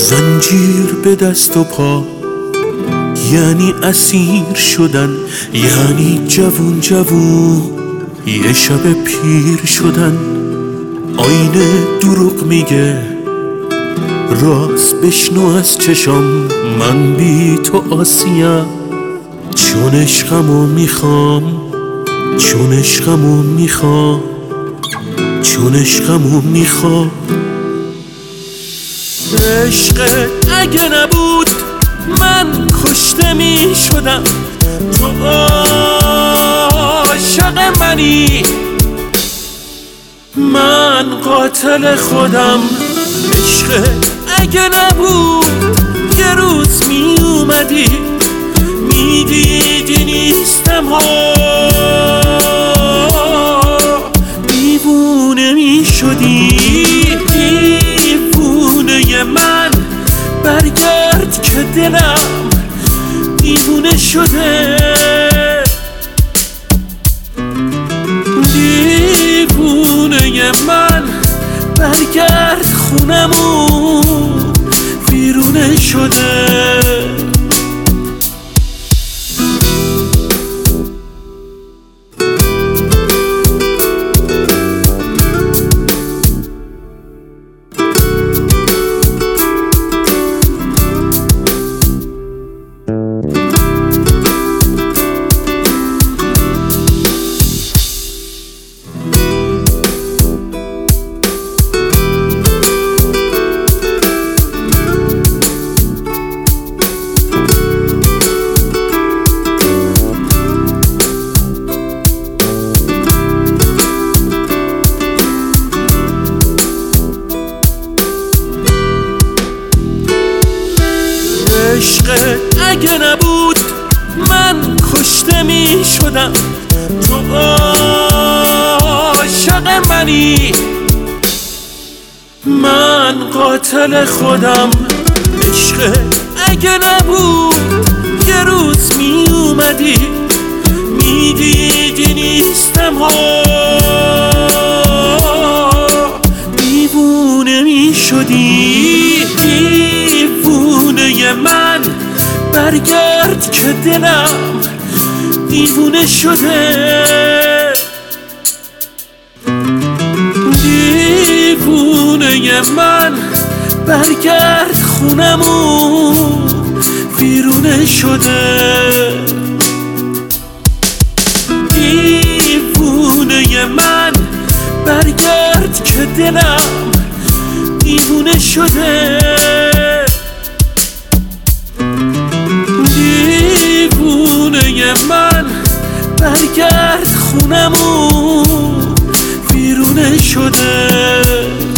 زنجیر به دست و پا، یعنی اسیر شدن، یعنی جوون جوون یه شب پیر شدن. آینه دروغ میگه، راست بشنو از چشام، من بی تو آسیم، چون عشقمو میخوام، چون عشقمو میخوام، چون عشقمو میخوام. عشق اگه نبود من کشته میشدم، تو عاشق منی، من قاتل خودم. عشق اگه نبود یه روز می اومدی میدیدی نیستم ها، دیوونه میشدی، دیوونه من برگرد که دلم دیوونه شده، دیوونه من برگرد خونمون بیرونه شده. عشق اگه نبود من کشته می شدم، تو عاشق منی، من قاتل خودم. عشق اگه نبود یه روز می اومدی میدیدی نیستم ها، دیوونه می شدی، دیوونه من برگرد که دلم دیوونه شده، دیوونه من برگرد خونمون بیرونه شده، دیوونه من برگرد که دلم دیوونه شده، دیوونه من برگرد خونمون بیرونه شده.